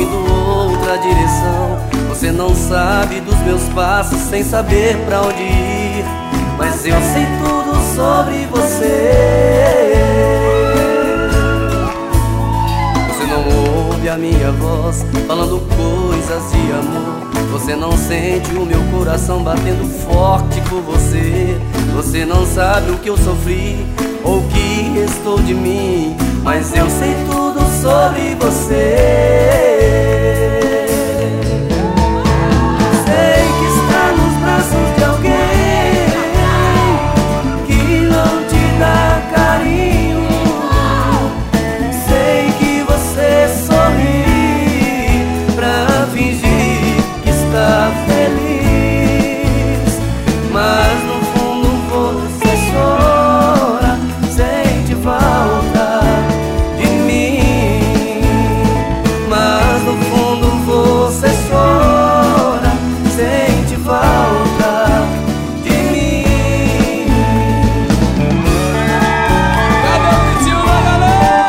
seguindo outra direção. Você não sabe dos meus passos sem saber pra onde ir, mas eu sei tudo sobre você. Você não ouve a minha voz falando coisas de amor. Você não sente o meu coração batendo forte por você. Você não sabe o que eu sofri ou o que restou de mim, mas eu sei tudo sobre você. Sei que está nos braços de alguém que não te dá carinho. Sei que você sorri pra fingir que está feliz, mas no fundo você chora, sente falta de mim. Mas no fundo você chora, sente falta de mim. Cadê o Pitilma, galera?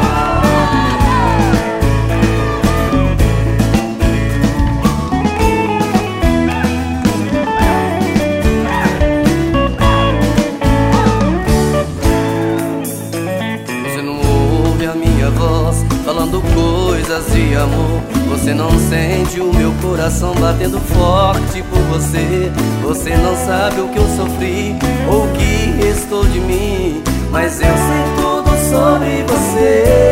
Você não ouve a minha voz falando coisas de amor. Você não sente o meu coração batendo forte por você. Você não sabe o que eu sofri ou o que restou de mim, mas eu sei tudo sobre você.